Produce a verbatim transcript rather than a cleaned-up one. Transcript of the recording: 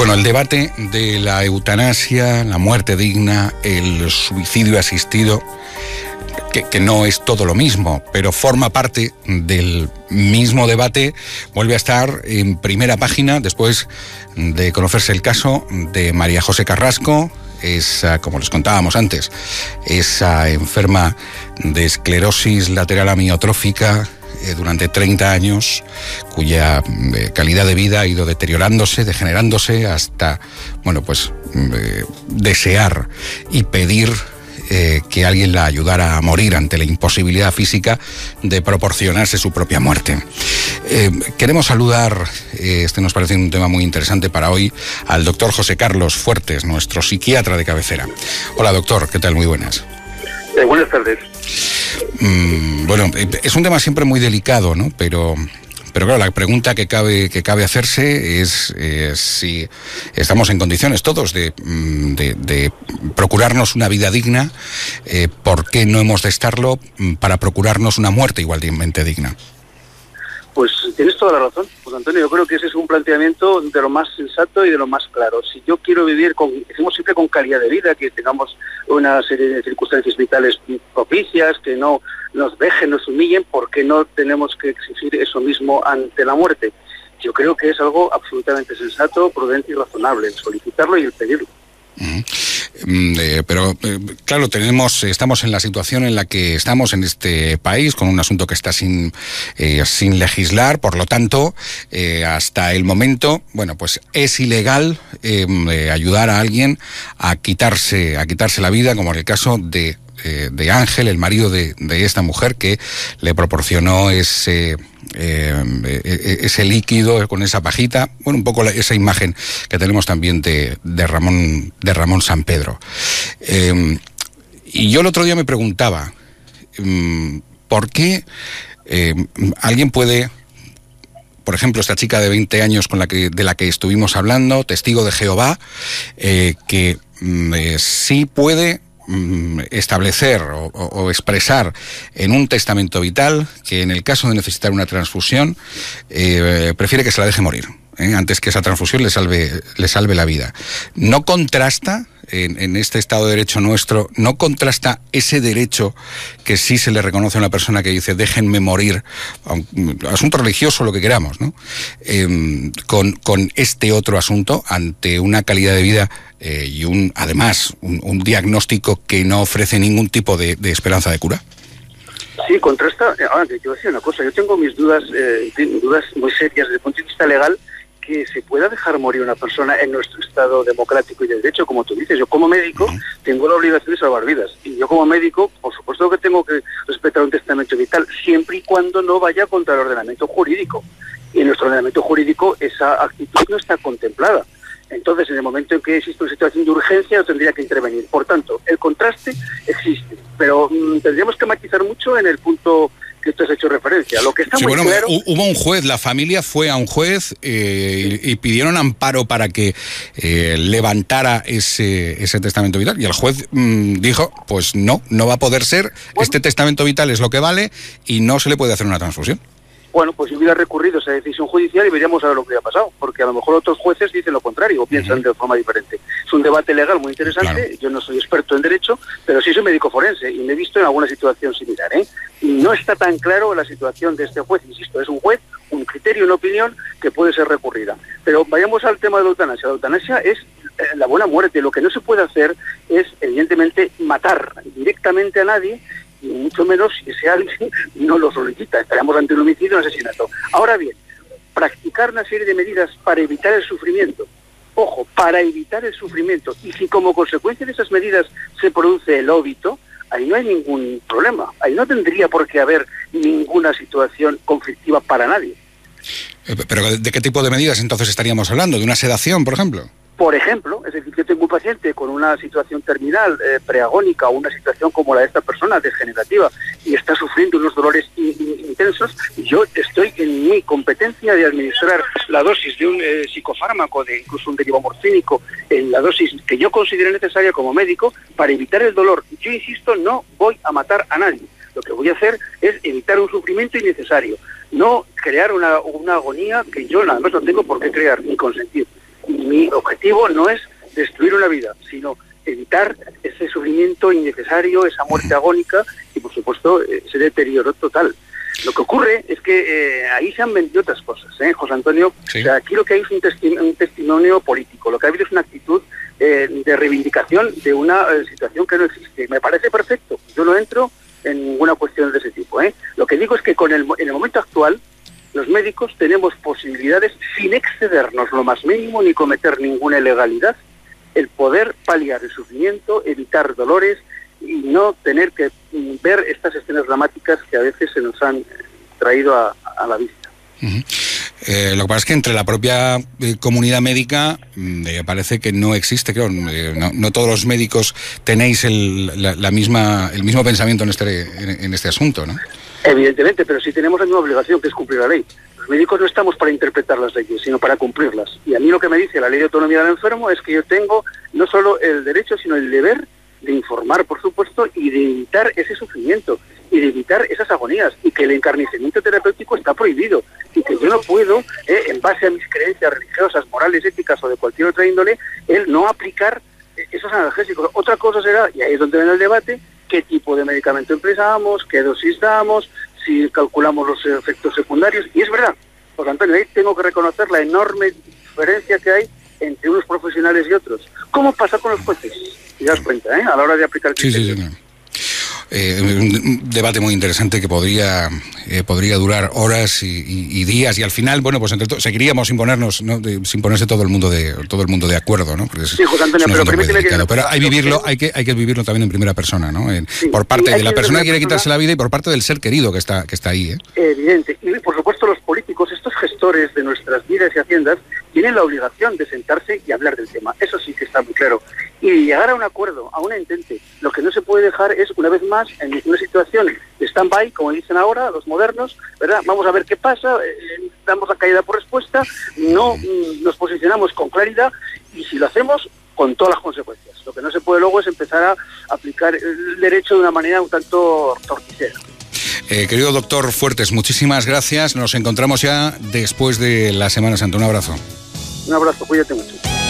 Bueno, el debate de la eutanasia, la muerte digna, el suicidio asistido, que, que no es todo lo mismo, pero forma parte del mismo debate, vuelve a estar en primera página después de conocerse el caso de María José Carrasco. Es, como les contábamos antes, esa enferma de esclerosis lateral amiotrófica eh, durante treinta años, cuya eh, calidad de vida ha ido deteriorándose, degenerándose, hasta, bueno, pues eh, desear y pedir eh, que alguien la ayudara a morir ante la imposibilidad física de proporcionarse su propia muerte. Eh, queremos saludar, eh, este nos parece un tema muy interesante para hoy, al doctor José Carlos Fuertes, nuestro psiquiatra de cabecera. Hola, doctor, ¿qué tal? Muy buenas. Eh, buenas tardes. Mm, bueno, es un tema siempre muy delicado, ¿no? Pero, pero claro, la pregunta que cabe, que cabe hacerse es eh, si estamos en condiciones todos de, de, de procurarnos una vida digna. Eh, ¿Por qué no hemos de estarlo para procurarnos una muerte igualmente digna? Pues tienes toda la razón, pues Antonio, yo creo que ese es un planteamiento de lo más sensato y de lo más claro. Si yo quiero vivir, con, decimos siempre con calidad de vida, que tengamos una serie de circunstancias vitales propicias, que no nos dejen, nos humillen, ¿por qué no tenemos que exigir eso mismo ante la muerte? Yo creo que es algo absolutamente sensato, prudente y razonable, el solicitarlo y el pedirlo. Uh-huh. Eh, pero eh, claro, tenemos, estamos en la situación en la que estamos en este país, con un asunto que está sin, eh, sin legislar, por lo tanto, eh, hasta el momento, bueno, pues es ilegal eh, eh, ayudar a alguien a quitarse, a quitarse la vida, como en el caso de, eh, de Ángel, el marido de, de esta mujer que le proporcionó ese... Eh, ese líquido con esa pajita, bueno, un poco la, esa imagen que tenemos también de, de Ramón de Ramón Sampedro. Eh, y yo el otro día me preguntaba, eh, ¿por qué eh, alguien puede, por ejemplo, esta chica de veinte años con la que, de la que estuvimos hablando, testigo de Jehová, eh, que eh, sí puede establecer o, o expresar en un testamento vital que en el caso de necesitar una transfusión eh, prefiere que se la deje morir, ¿eh? antes que esa transfusión le salve, le salve la vida. ¿No contrasta en, en este Estado de Derecho nuestro, no contrasta ese derecho que sí se le reconoce a una persona que dice déjenme morir, asunto religioso, lo que queramos, ¿no? Eh, con, con este otro asunto ante una calidad de vida Eh, y un además un, un diagnóstico que no ofrece ningún tipo de, de esperanza de cura? Sí, contrasta. Ahora, te quiero decir una cosa, yo tengo mis dudas, eh, dudas muy serias desde el punto de vista legal, que se pueda dejar morir una persona en nuestro Estado democrático y de derecho, como tú dices. Yo como médico uh-huh. tengo la obligación de salvar vidas, y yo como médico, por supuesto que tengo que respetar un testamento vital, siempre y cuando no vaya contra el ordenamiento jurídico. Y en nuestro ordenamiento jurídico esa actitud no está contemplada. Entonces, en el momento en que existe una situación de urgencia, yo tendría que intervenir. Por tanto, el contraste existe, pero mmm, tendríamos que matizar mucho en el punto que tú has hecho referencia. Lo que está sí, muy bueno, claro... Hubo un juez, la familia fue a un juez eh, y, y pidieron amparo para que eh, levantara ese, ese testamento vital, y el juez mmm, dijo, pues no, no va a poder ser, bueno, este testamento vital es lo que vale y no se le puede hacer una transfusión. Bueno, pues yo hubiera recurrido esa decisión judicial y veríamos a ver lo que hubiera pasado, porque a lo mejor otros jueces dicen lo contrario o piensan uh-huh. de forma diferente. Es un debate legal muy interesante, claro. Yo no soy experto en derecho, pero sí soy médico forense y me he visto en alguna situación similar, ¿eh? Y no está tan claro la situación de este juez, insisto, es un juez, un criterio, una opinión que puede ser recurrida. Pero vayamos al tema de la eutanasia. La eutanasia es eh, la buena muerte. Lo que no se puede hacer es, evidentemente, matar directamente a nadie, y mucho menos si ese alguien no lo solicita. Estaríamos ante un homicidio o un asesinato. Ahora bien, practicar una serie de medidas para evitar el sufrimiento, ojo, para evitar el sufrimiento, y si como consecuencia de esas medidas se produce el óbito, ahí no hay ningún problema, ahí no tendría por qué haber ninguna situación conflictiva para nadie. ¿Pero de qué tipo de medidas entonces estaríamos hablando? ¿De una sedación, por ejemplo? Por ejemplo, es decir, yo tengo un paciente con una situación terminal, eh, preagónica, o una situación como la de esta persona, degenerativa, y está sufriendo unos dolores in, in, intensos, yo estoy en mi competencia de administrar la dosis de un eh, psicofármaco, de incluso un derivado morfínico, en la dosis que yo considere necesaria como médico, para evitar el dolor. Yo insisto, no voy a matar a nadie. Lo que voy a hacer es evitar un sufrimiento innecesario, no crear una, una agonía que yo nada más no tengo por qué crear ni consentir. mi objetivo no es destruir una vida, sino evitar ese sufrimiento innecesario, esa muerte agónica y, por supuesto, ese deterioro total. Lo que ocurre es que eh, ahí se han vendido otras cosas, ¿eh, José Antonio? Sí. O sea, aquí lo que hay es un, testi- un testimonio político, lo que ha habido es una actitud eh, de reivindicación de una eh, situación que no existe. Me parece perfecto, yo no entro en ninguna cuestión de ese tipo, ¿eh? Lo que digo es que con el, en el momento actual, los médicos tenemos posibilidades, sin excedernos lo más mínimo ni cometer ninguna ilegalidad, el poder paliar el sufrimiento, evitar dolores y no tener que ver estas escenas dramáticas que a veces se nos han traído a, a la vista. Uh-huh. Eh, lo que pasa es que entre la propia eh, comunidad médica eh, parece que no existe, creo, eh, no, no todos los médicos tenéis el, la, la misma, el mismo pensamiento en este, en, en este asunto, ¿no? Evidentemente, pero sí tenemos la misma obligación, que es cumplir la ley. Los médicos no estamos para interpretar las leyes, sino para cumplirlas. Y a mí lo que me dice la Ley de Autonomía del Enfermo es que yo tengo no solo el derecho, sino el deber de informar, por supuesto, y de evitar ese sufrimiento, y de evitar esas agonías, y que el encarnecimiento terapéutico está prohibido, y que yo no puedo, eh, en base a mis creencias religiosas, morales, éticas o de cualquier otra índole, el no aplicar esos analgésicos. Otra cosa será, y ahí es donde viene el debate, qué tipo de medicamento empleamos, qué dosis damos, si calculamos los efectos secundarios. Y es verdad, por Antonio, ahí tengo que reconocer la enorme diferencia que hay entre unos profesionales y otros. ¿Cómo pasa con los jueces? Y das cuenta, ¿eh? A la hora de aplicar el criterio. Sí, sí, sí. Eh, un debate muy interesante que podría eh, podría durar horas y, y, y días, y al final, bueno, pues entre todos seguiríamos sin ponernos, ¿no? de, sin ponerse todo el mundo de todo el mundo de acuerdo, ¿no? Porque es, sí, José Antonio, es pero permíteme que... pero hay vivirlo, hay que hay que vivirlo también en primera persona, ¿no? En, sí, por parte de la persona que quiere quitarse la vida y por parte del ser querido que está que está ahí, ¿eh? Evidente. Y por supuesto los políticos, estos gestores de nuestras vidas y haciendas, tienen la obligación de sentarse y hablar del tema. Eso sí que está muy claro. Y llegar a un acuerdo, a un entente. Lo que no se puede dejar es, una vez más, en una situación de stand-by, como dicen ahora los modernos, ¿verdad? Vamos a ver qué pasa, eh, damos la caída por respuesta, no mm, nos posicionamos con claridad, y si lo hacemos, con todas las consecuencias. Lo que no se puede luego es empezar a aplicar el derecho de una manera un tanto torticera. Eh, querido doctor Fuertes, muchísimas gracias. Nos encontramos ya después de la Semana Santa. Un abrazo. Un abrazo, cuídate mucho.